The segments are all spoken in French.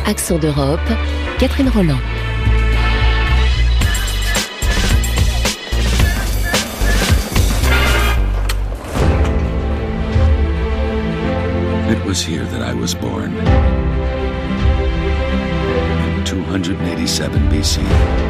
Accent d'Europe, Catherine Roland. It was here that I was born. In 287 BC.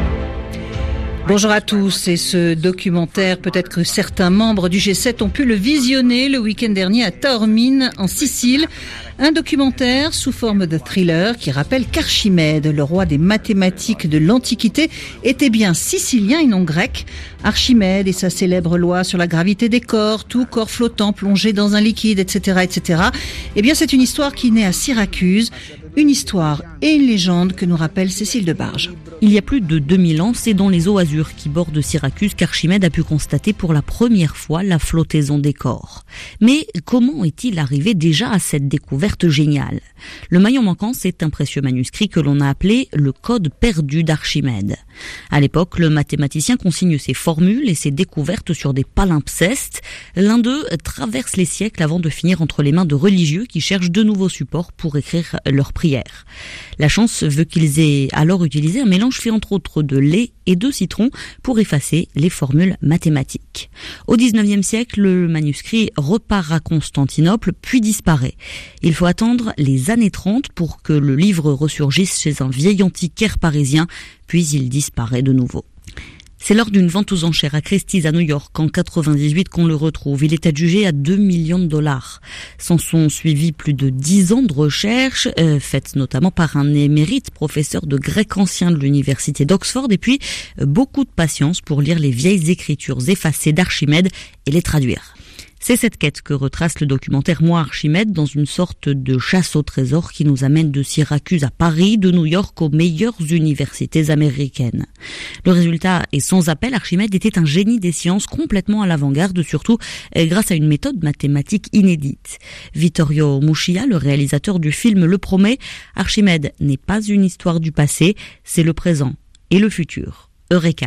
Bonjour à tous, et ce documentaire, peut-être que certains membres du G7 ont pu le visionner le week-end dernier à Taormine, en Sicile. Un documentaire sous forme de thriller qui rappelle qu'Archimède, le roi des mathématiques de l'Antiquité, était bien sicilien et non grec. Archimède et sa célèbre loi sur la gravité des corps, tout corps flottant plongé dans un liquide, etc., etc. Eh bien, c'est une histoire qui naît à Syracuse. Une histoire et une légende que nous rappelle Cécile Debarge. Il y a plus de 2000 ans, c'est dans les eaux azures qui bordent Syracuse qu'Archimède a pu constater pour la première fois la flottaison des corps. Mais comment est-il arrivé déjà à cette découverte géniale ? Le maillon manquant, c'est un précieux manuscrit que l'on a appelé le Code perdu d'Archimède. À l'époque, le mathématicien consigne ses formules et ses découvertes sur des palimpsestes. L'un d'eux traverse les siècles avant de finir entre les mains de religieux qui cherchent de nouveaux supports pour écrire leurs prières. La chance veut qu'ils aient alors utilisé un mélange fait entre autres de lait et de citron pour effacer les formules mathématiques. Au XIXe siècle, le manuscrit repart à Constantinople puis disparaît. Il faut attendre les années 30 pour que le livre ressurgisse chez un vieil antiquaire parisien, puis il disparaît de nouveau. C'est lors d'une vente aux enchères à Christie's à New York en 98 qu'on le retrouve. Il est adjugé à 2 millions de dollars. S'en sont suivis plus de 10 ans de recherche, faites notamment par un émérite professeur de grec ancien de l'université d'Oxford, et puis beaucoup de patience pour lire les vieilles écritures effacées d'Archimède et les traduire. C'est cette quête que retrace le documentaire Moi Archimède dans une sorte de chasse au trésor qui nous amène de Syracuse à Paris, de New York aux meilleures universités américaines. Le résultat est sans appel, Archimède était un génie des sciences complètement à l'avant-garde, surtout grâce à une méthode mathématique inédite. Vittorio Muschia, le réalisateur du film, le promet, Archimède n'est pas une histoire du passé, c'est le présent et le futur. Eureka!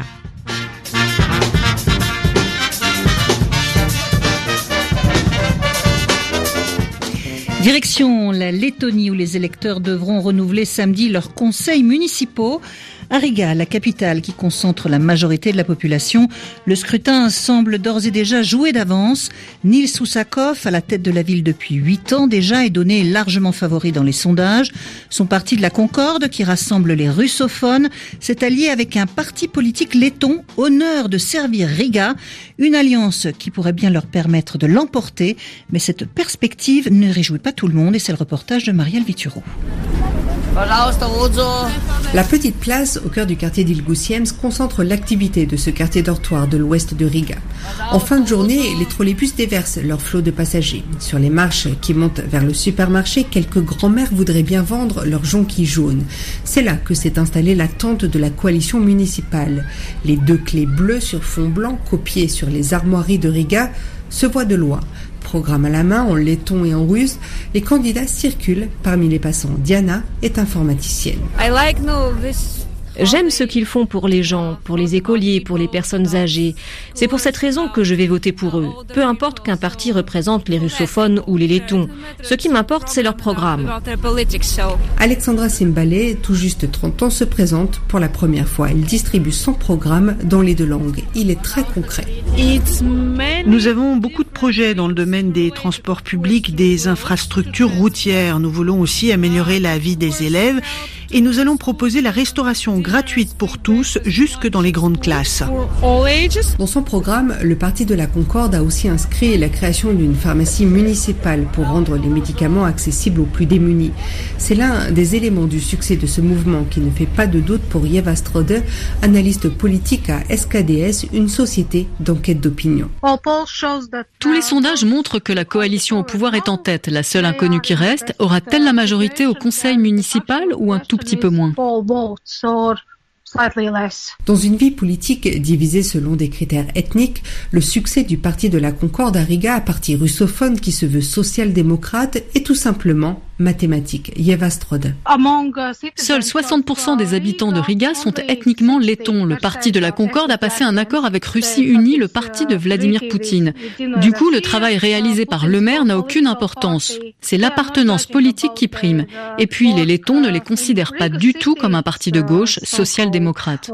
Direction la Lettonie où les électeurs devront renouveler samedi leurs conseils municipaux. À Riga, la capitale qui concentre la majorité de la population, le scrutin semble d'ores et déjà joué d'avance. Nils Soussakov, à la tête de la ville depuis 8 ans déjà, est donné largement favori dans les sondages. Son parti de la Concorde, qui rassemble les russophones, s'est allié avec un parti politique letton, Honneur de servir Riga, une alliance qui pourrait bien leur permettre de l'emporter. Mais cette perspective ne réjouit pas tout le monde et c'est le reportage de Marielle Vituro. La petite place au cœur du quartier d'Ilgusiems concentre l'activité de ce quartier dortoir de l'ouest de Riga. En fin de journée, les trolleybus déversent leur flot de passagers. Sur les marches qui montent vers le supermarché, quelques grands-mères voudraient bien vendre leurs jonquilles jaunes. C'est là que s'est installée la tente de la coalition municipale. Les 2 clés bleues sur fond blanc, copiées sur les armoiries de Riga, se voient de loin. Programme à la main, en letton et en russe, les candidats circulent parmi les passants. Diana est informaticienne. J'aime ce qu'ils font pour les gens, pour les écoliers, pour les personnes âgées. C'est pour cette raison que je vais voter pour eux. Peu importe qu'un parti représente les russophones ou les lettons. Ce qui m'importe, c'est leur programme. Alexandra Simbale, tout juste 30 ans, se présente pour la première fois. Elle distribue son programme dans les 2 langues. Il est très concret. Nous avons beaucoup de projets dans le domaine des transports publics, des infrastructures routières. Nous voulons aussi améliorer la vie des élèves. Et nous allons proposer la restauration gratuite pour tous, jusque dans les grandes classes. Dans son programme, le Parti de la Concorde a aussi inscrit la création d'une pharmacie municipale pour rendre les médicaments accessibles aux plus démunis. C'est l'un des éléments du succès de ce mouvement qui ne fait pas de doute pour Yeva Strode, analyste politique à SKDS, une société d'enquête d'opinion. Tous les sondages montrent que la coalition au pouvoir est en tête. La seule inconnue qui reste, aura-t-elle la majorité au conseil municipal ou un tout petit peu moins ? Dans une vie politique divisée selon des critères ethniques, le succès du Parti de la Concorde à Riga, un parti russophone qui se veut social-démocrate, est tout simplement mathématique. Yeva Strode. Seuls 60% des habitants de Riga sont ethniquement lettons. Le Parti de la Concorde a passé un accord avec Russie Unie, le parti de Vladimir Poutine. Du coup, le travail réalisé par le maire n'a aucune importance. C'est l'appartenance politique qui prime. Et puis, les lettons ne les considèrent pas du tout comme un parti de gauche social-démocrate.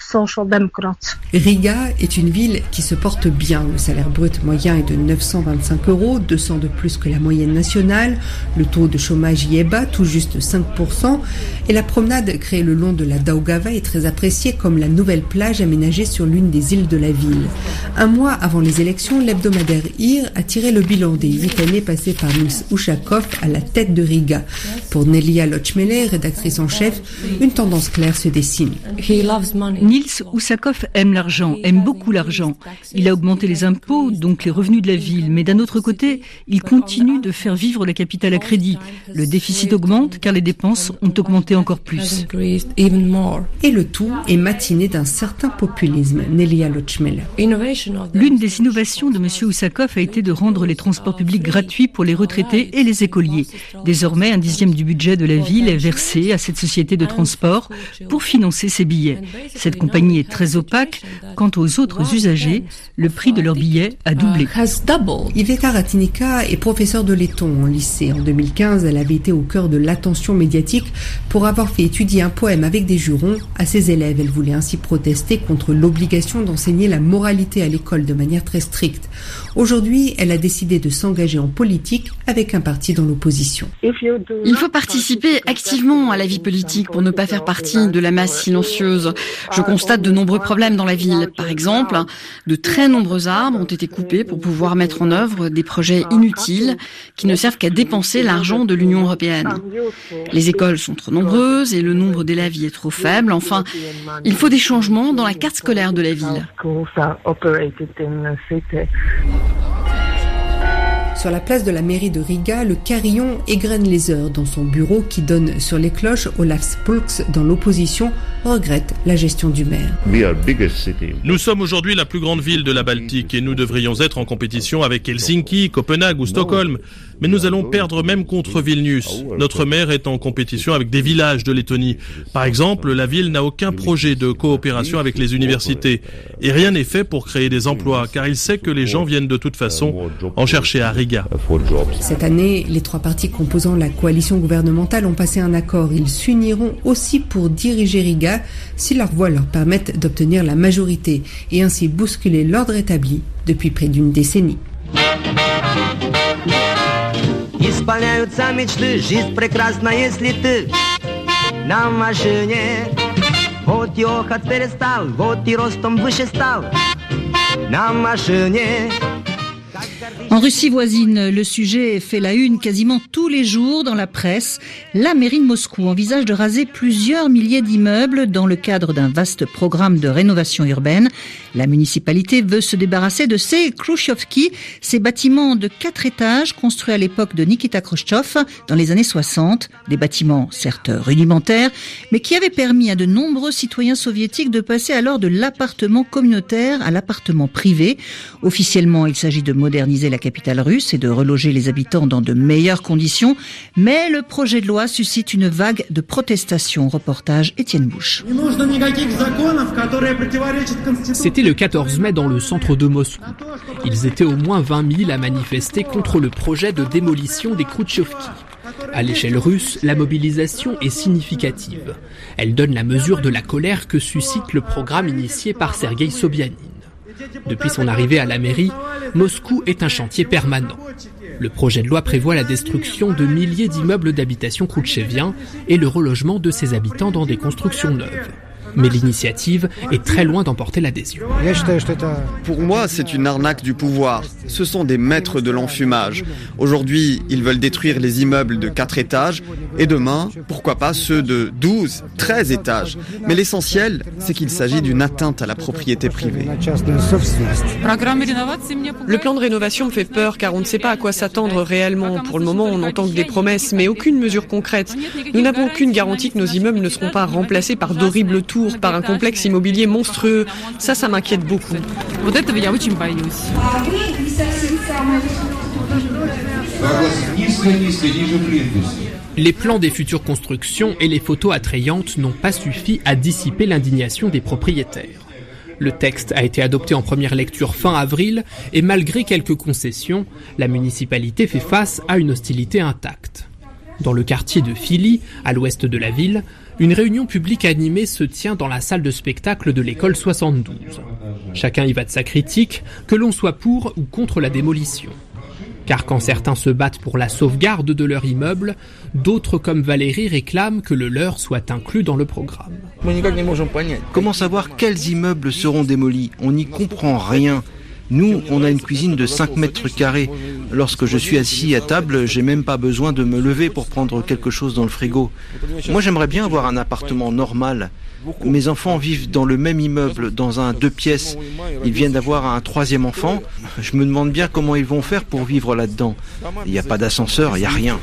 Riga est une ville qui se porte bien. Le salaire brut moyen est de 925 €, 200 de plus que la moyenne nationale. Le taux de chômage y est bas, tout juste 5%. Et la promenade créée le long de la Daugava est très appréciée comme la nouvelle plage aménagée sur l'une des îles de la ville. Un mois avant les élections, l'hebdomadaire IR a tiré le bilan des 8 années passées par Nils Ushakov à la tête de Riga. Pour Nelia Lochmele, rédactrice en chef, une tendance claire se dessine. Nils Ushakov aime l'argent, aime beaucoup l'argent. Il a augmenté les impôts, donc les revenus de la ville. Mais d'un autre côté, il continue de faire vivre la capitale à crédit. Le déficit augmente car les dépenses ont augmenté encore plus. Et le tout est matiné d'un certain populisme. Nelia Lochmele. L'une des innovations de M. Ushakov a été de rendre les transports publics gratuits pour les retraités et les écoliers. Désormais, 1/10 du budget de la ville est versé à cette société de transport pour financer ses billets. Cette compagnie est très opaque. Quant aux autres usagers, le prix de leurs billets a doublé. Iveta Ratinica est professeure de letton en lycée. En 2015, elle avait été au cœur de l'attention médiatique pour avoir fait étudier un poème avec des jurons à ses élèves. Elle voulait ainsi protester contre l'obligation d'enseigner la moralité à l'école de manière très stricte. Aujourd'hui, elle a décidé de s'engager en politique avec un parti dans l'opposition. Il faut participer activement à la vie politique pour ne pas faire partie de la masse silencieuse. Je constate de nombreux problèmes dans la ville. Par exemple, de très nombreux arbres ont été coupés pour pouvoir mettre en œuvre des projets inutiles qui ne servent qu'à dépenser l'argent de l'Union européenne. Les écoles sont trop nombreuses et le nombre d'élèves y est trop faible. Enfin, il faut des changements dans la carte scolaire de la ville. Sur la place de la mairie de Riga, le carillon égrène les heures. Dans son bureau qui donne sur les cloches, Olaf Spulks, dans l'opposition, regrette la gestion du maire. Nous sommes aujourd'hui la plus grande ville de la Baltique et nous devrions être en compétition avec Helsinki, Copenhague ou Stockholm. Mais nous allons perdre même contre Vilnius. Notre maire est en compétition avec des villages de Lettonie. Par exemple, la ville n'a aucun projet de coopération avec les universités. Et rien n'est fait pour créer des emplois, car il sait que les gens viennent de toute façon en chercher à Riga. Cette année, les 3 partis composant la coalition gouvernementale ont passé un accord. Ils s'uniront aussi pour diriger Riga si leurs voix leur permettent d'obtenir la majorité et ainsi bousculer l'ordre établi depuis près d'une décennie. Исполняются мечты, жизнь прекрасна, если ты на машине. Вот ехать перестал, вот и ростом выше стал на машине. En Russie voisine, le sujet fait la une quasiment tous les jours dans la presse. La mairie de Moscou envisage de raser plusieurs milliers d'immeubles dans le cadre d'un vaste programme de rénovation urbaine. La municipalité veut se débarrasser de ces khrouchtchevki, ces bâtiments de 4 étages construits à l'époque de Nikita Khrouchtchev dans les années 60. Des bâtiments certes rudimentaires, mais qui avaient permis à de nombreux citoyens soviétiques de passer alors de l'appartement communautaire à l'appartement privé. Officiellement, il s'agit de moderniser la capitale russe et de reloger les habitants dans de meilleures conditions. Mais le projet de loi suscite une vague de protestations. Reportage Étienne Bouche. C'était le 14 mai dans le centre de Moscou. Ils étaient au moins 20 000 à manifester contre le projet de démolition des khrouchtchevki. À l'échelle russe, la mobilisation est significative. Elle donne la mesure de la colère que suscite le programme initié par Sergueï Sobyanin. Depuis son arrivée à la mairie, Moscou est un chantier permanent. Le projet de loi prévoit la destruction de milliers d'immeubles d'habitation khrouchtcheviens et le relogement de ses habitants dans des constructions neuves. Mais l'initiative est très loin d'emporter l'adhésion. Pour moi, c'est une arnaque du pouvoir. Ce sont des maîtres de l'enfumage. Aujourd'hui, ils veulent détruire les immeubles de 4 étages et demain, pourquoi pas ceux de 12, 13 étages. Mais l'essentiel, c'est qu'il s'agit d'une atteinte à la propriété privée. Le plan de rénovation me fait peur car on ne sait pas à quoi s'attendre réellement. Pour le moment, on n'entend que des promesses, mais aucune mesure concrète. Nous n'avons aucune garantie que nos immeubles ne seront pas remplacés par d'horribles tours lourd par un complexe immobilier monstrueux. Ça m'inquiète beaucoup. Les plans des futures constructions et les photos attrayantes n'ont pas suffi à dissiper l'indignation des propriétaires. Le texte a été adopté en première lecture fin avril et malgré quelques concessions, la municipalité fait face à une hostilité intacte. Dans le quartier de Filly, à l'ouest de la ville, une réunion publique animée se tient dans la salle de spectacle de l'école 72. Chacun y va de sa critique, que l'on soit pour ou contre la démolition. Car quand certains se battent pour la sauvegarde de leur immeuble, d'autres comme Valérie réclament que le leur soit inclus dans le programme. Comment savoir quels immeubles seront démolis ? On n'y comprend rien. Nous, on a une cuisine de 5 mètres carrés. Lorsque je suis assis à table, j'ai même pas besoin de me lever pour prendre quelque chose dans le frigo. Moi, j'aimerais bien avoir un appartement normal. Mes enfants vivent dans le même immeuble, dans un 2 pièces. Ils viennent d'avoir un 3e enfant. Je me demande bien comment ils vont faire pour vivre là-dedans. Il n'y a pas d'ascenseur, il n'y a rien.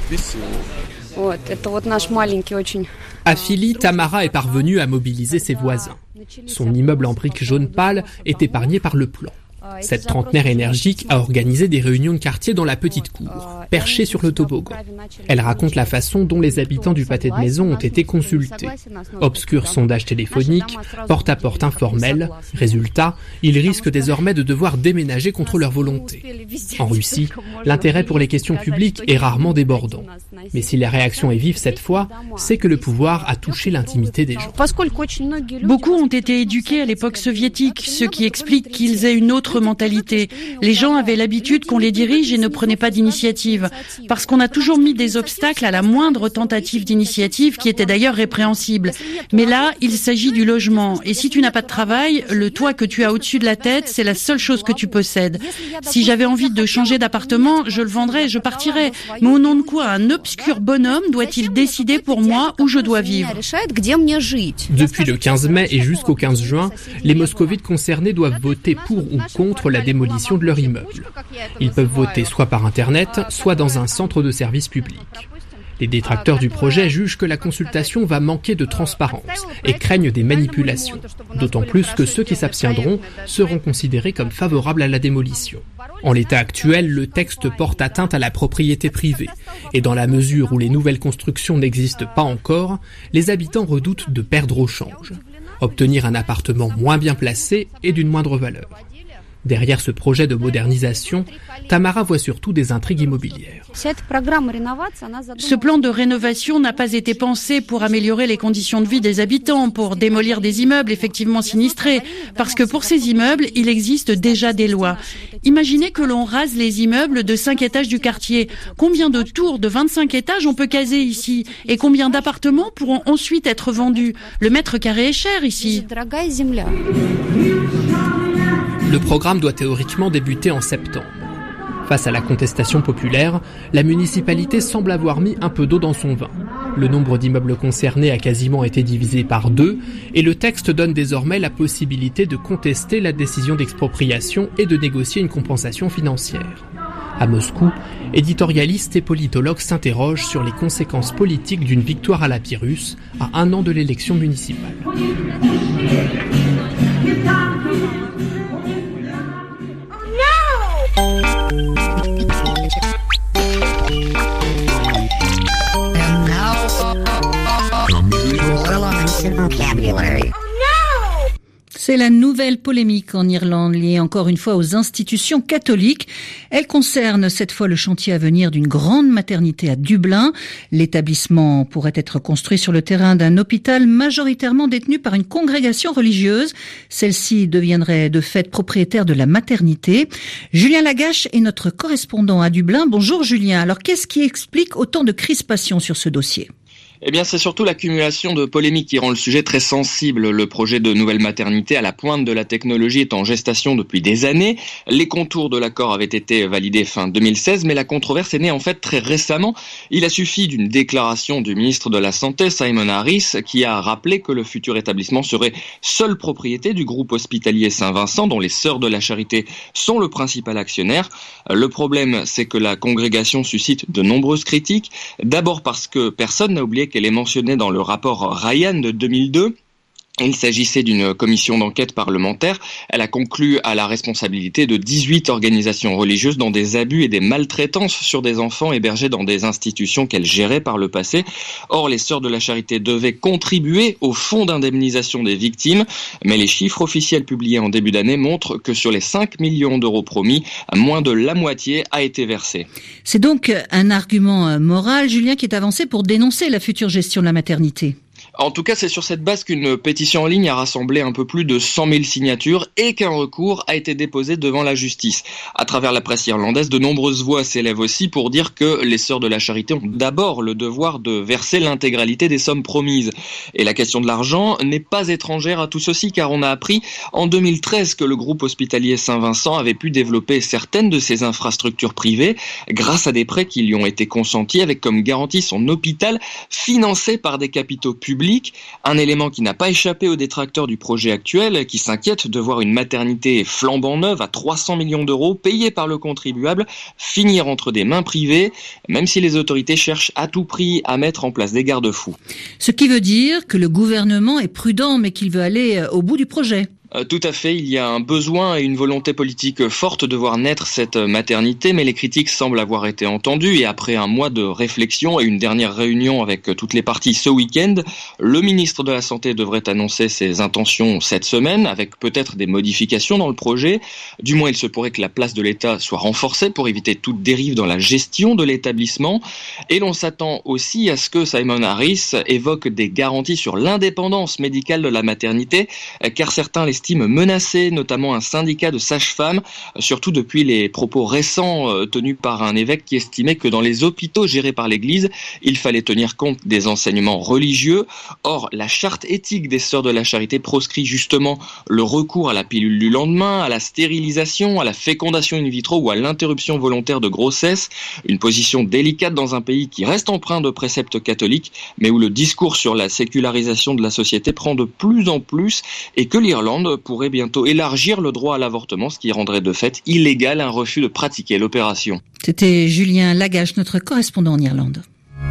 À Filly, Tamara est parvenue à mobiliser ses voisins. Son immeuble en briques jaune pâle est épargné par le plan. Cette trentenaire énergique a organisé des réunions de quartier dans la petite cour, perchée sur le toboggan. Elle raconte la façon dont les habitants du pâté de maison ont été consultés. Obscur sondage téléphonique, porte-à-porte informel. Résultat, ils risquent désormais de devoir déménager contre leur volonté. En Russie, l'intérêt pour les questions publiques est rarement débordant. Mais si la réaction est vive cette fois, c'est que le pouvoir a touché l'intimité des gens. Beaucoup ont été éduqués à l'époque soviétique, ce qui explique qu'ils aient une autre mentalité. Les gens avaient l'habitude qu'on les dirige et ne prenaient pas d'initiative, parce qu'on a toujours mis des obstacles à la moindre tentative d'initiative, qui était d'ailleurs répréhensible. Mais là, il s'agit du logement, et si tu n'as pas de travail, le toit que tu as au-dessus de la tête, c'est la seule chose que tu possèdes. Si j'avais envie de changer d'appartement, je le vendrais, je partirais. Mais au nom de quoi un obscur bonhomme doit-il décider pour moi où je dois vivre ? Depuis le 15 mai et jusqu'au 15 juin, les moscovites concernés doivent voter pour ou contre la démolition de leur immeuble. Ils peuvent voter soit par Internet, soit dans un centre de service public. Les détracteurs du projet jugent que la consultation va manquer de transparence et craignent des manipulations, d'autant plus que ceux qui s'abstiendront seront considérés comme favorables à la démolition. En l'état actuel, le texte porte atteinte à la propriété privée, et dans la mesure où les nouvelles constructions n'existent pas encore, les habitants redoutent de perdre au change, obtenir un appartement moins bien placé et d'une moindre valeur. Derrière ce projet de modernisation, Tamara voit surtout des intrigues immobilières. Ce plan de rénovation n'a pas été pensé pour améliorer les conditions de vie des habitants, pour démolir des immeubles effectivement sinistrés, parce que pour ces immeubles, il existe déjà des lois. Imaginez que l'on rase les immeubles de 5 étages du quartier. Combien de tours de 25 étages on peut caser ici ? Et combien d'appartements pourront ensuite être vendus ? Le mètre carré est cher ici. Le programme doit théoriquement débuter en septembre. Face à la contestation populaire, la municipalité semble avoir mis un peu d'eau dans son vin. Le nombre d'immeubles concernés a quasiment été divisé par 2 et le texte donne désormais la possibilité de contester la décision d'expropriation et de négocier une compensation financière. À Moscou, éditorialistes et politologues s'interrogent sur les conséquences politiques d'une victoire à la Pyrrhus à 1 an de l'élection municipale. C'est la nouvelle polémique en Irlande liée encore une fois aux institutions catholiques. Elle concerne cette fois le chantier à venir d'une grande maternité à Dublin. L'établissement pourrait être construit sur le terrain d'un hôpital majoritairement détenu par une congrégation religieuse. Celle-ci deviendrait de fait propriétaire de la maternité. Julien Lagache est notre correspondant à Dublin. Bonjour Julien. Alors qu'est-ce qui explique autant de crispation sur ce dossier ? Eh bien, c'est surtout l'accumulation de polémiques qui rend le sujet très sensible. Le projet de nouvelle maternité à la pointe de la technologie est en gestation depuis des années. Les contours de l'accord avaient été validés fin 2016, mais la controverse est née en fait très récemment. Il a suffi d'une déclaration du ministre de la Santé, Simon Harris, qui a rappelé que le futur établissement serait seule propriété du groupe hospitalier Saint-Vincent, dont les Sœurs de la Charité sont le principal actionnaire. Le problème, c'est que la congrégation suscite de nombreuses critiques. D'abord parce que personne n'a oublié qu'elle est mentionnée dans le rapport Ryan de 2002. Il s'agissait d'une commission d'enquête parlementaire. Elle a conclu à la responsabilité de 18 organisations religieuses dans des abus et des maltraitances sur des enfants hébergés dans des institutions qu'elle gérait par le passé. Or, les Sœurs de la Charité devaient contribuer au fonds d'indemnisation des victimes, mais les chiffres officiels publiés en début d'année montrent que sur les 5 millions d'euros promis, moins de la moitié a été versée. C'est donc un argument moral, Julien, qui est avancé pour dénoncer la future gestion de la maternité. En tout cas, c'est sur cette base qu'une pétition en ligne a rassemblé un peu plus de 100 000 signatures et qu'un recours a été déposé devant la justice. À travers la presse irlandaise, de nombreuses voix s'élèvent aussi pour dire que les Sœurs de la Charité ont d'abord le devoir de verser l'intégralité des sommes promises. Et la question de l'argent n'est pas étrangère à tout ceci, car on a appris en 2013 que le groupe hospitalier Saint-Vincent avait pu développer certaines de ses infrastructures privées grâce à des prêts qui lui ont été consentis avec comme garantie son hôpital financé par des capitaux publics. Un élément qui n'a pas échappé aux détracteurs du projet actuel, qui s'inquiètent de voir une maternité flambant neuve à 300 millions d'euros, payée par le contribuable, finir entre des mains privées, même si les autorités cherchent à tout prix à mettre en place des garde-fous. Ce qui veut dire que le gouvernement est prudent, mais qu'il veut aller au bout du projet. Tout à fait, il y a un besoin et une volonté politique forte de voir naître cette maternité, mais les critiques semblent avoir été entendues et après un mois de réflexion et une dernière réunion avec toutes les parties ce week-end, le ministre de la Santé devrait annoncer ses intentions cette semaine avec peut-être des modifications dans le projet. Du moins, il se pourrait que la place de l'État soit renforcée pour éviter toute dérive dans la gestion de l'établissement. Et l'on s'attend aussi à ce que Simon Harris évoque des garanties sur l'indépendance médicale de la maternité, car certains les estime menacée, notamment un syndicat de sages-femmes, surtout depuis les propos récents tenus par un évêque qui estimait que dans les hôpitaux gérés par l'Église, il fallait tenir compte des enseignements religieux. Or, la charte éthique des Sœurs de la Charité proscrit justement le recours à la pilule du lendemain, à la stérilisation, à la fécondation in vitro ou à l'interruption volontaire de grossesse, une position délicate dans un pays qui reste empreint de préceptes catholiques, mais où le discours sur la sécularisation de la société prend de plus en plus et que l'Irlande pourrait bientôt élargir le droit à l'avortement, ce qui rendrait de fait illégal un refus de pratiquer l'opération. C'était Julien Lagache, notre correspondant en Irlande.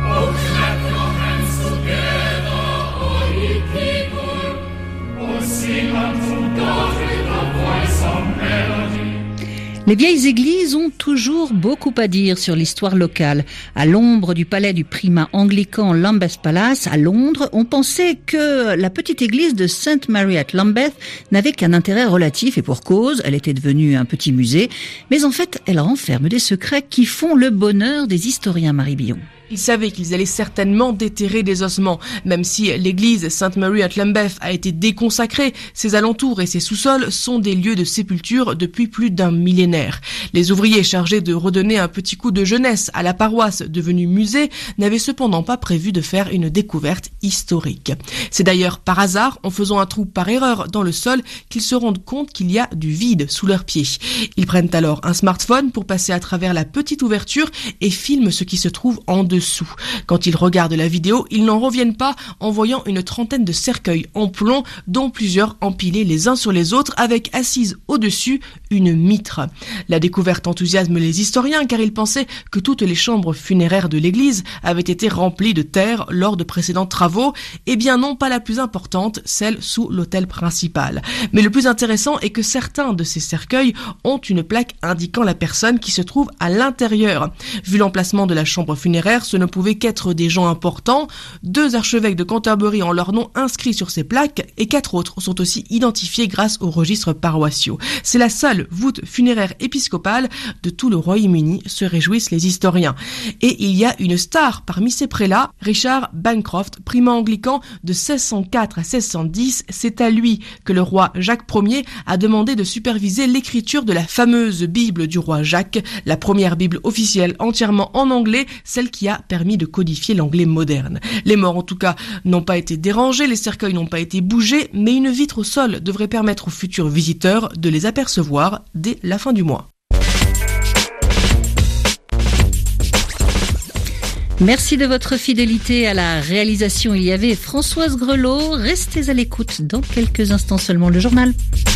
Les vieilles églises ont toujours beaucoup à dire sur l'histoire locale. À l'ombre du palais du primat anglican Lambeth Palace, à Londres, on pensait que la petite église de St Mary at Lambeth n'avait qu'un intérêt relatif et pour cause, elle était devenue un petit musée. Mais en fait, elle renferme des secrets qui font le bonheur des historiens, Marie Billon. Ils savaient qu'ils allaient certainement déterrer des ossements. Même si l'église St Mary at Lambeth a été déconsacrée, ses alentours et ses sous-sols sont des lieux de sépulture depuis plus d'un millénaire. Les ouvriers chargés de redonner un petit coup de jeunesse à la paroisse devenue musée n'avaient cependant pas prévu de faire une découverte historique. C'est d'ailleurs par hasard, en faisant un trou par erreur dans le sol, qu'ils se rendent compte qu'il y a du vide sous leurs pieds. Ils prennent alors un smartphone pour passer à travers la petite ouverture et filment ce qui se trouve en dessous. Quand ils regardent la vidéo, ils n'en reviennent pas en voyant une trentaine de cercueils en plomb, dont plusieurs empilés les uns sur les autres avec assise au-dessus une mitre. La découverte enthousiasme les historiens car ils pensaient que toutes les chambres funéraires de l'église avaient été remplies de terre lors de précédents travaux, et bien non pas la plus importante, celle sous l'autel principal. Mais le plus intéressant est que certains de ces cercueils ont une plaque indiquant la personne qui se trouve à l'intérieur. Vu l'emplacement de la chambre funéraire, ce ne pouvaient qu'être des gens importants. 2 archevêques de Canterbury ont leur nom inscrit sur ces plaques et 4 autres sont aussi identifiés grâce aux registres paroissiaux. C'est la seule voûte funéraire épiscopale de tout le Royaume-Uni, se réjouissent les historiens. Et il y a une star parmi ces prélats, Richard Bancroft, primat anglican de 1604 à 1610. C'est à lui que le roi Jacques Ier a demandé de superviser l'écriture de la fameuse Bible du roi Jacques, la première Bible officielle entièrement en anglais, celle qui a permis de codifier l'anglais moderne. Les morts, en tout cas, n'ont pas été dérangés, les cercueils n'ont pas été bougés, mais une vitre au sol devrait permettre aux futurs visiteurs de les apercevoir dès la fin du mois. Merci de votre fidélité à la réalisation. Il y avait Françoise Grelot. Restez à l'écoute dans quelques instants seulement le journal.